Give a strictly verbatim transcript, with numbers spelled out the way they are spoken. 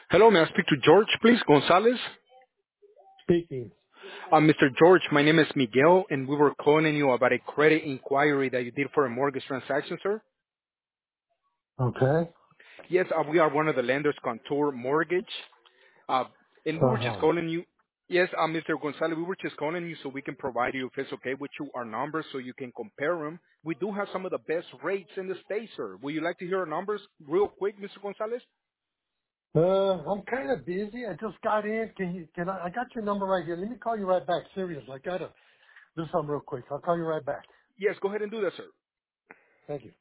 Hello, may I speak to George, please? Gonzalez? Speaking. Uh, Mister George, my name is Miguel, and we were calling you about a credit inquiry that you did for a mortgage transaction, sir. Okay. Yes, uh, we are one of the lenders, Contour Mortgage, uh, and we were just Uh-huh. calling you. Yes, uh, Mister Gonzalez, we were just calling you so we can provide you, if it's okay with you, our numbers so you can compare them. We do have some of the best rates in the state, sir. Would you like to hear our numbers real quick, Mister Gonzalez? Uh, I'm kind of busy. I just got in. Can you, can I, I got your number right here. Let me call you right back. Serious. I gotta do something real quick. I'll call you right back. Yes, go ahead and do that, sir. Thank you.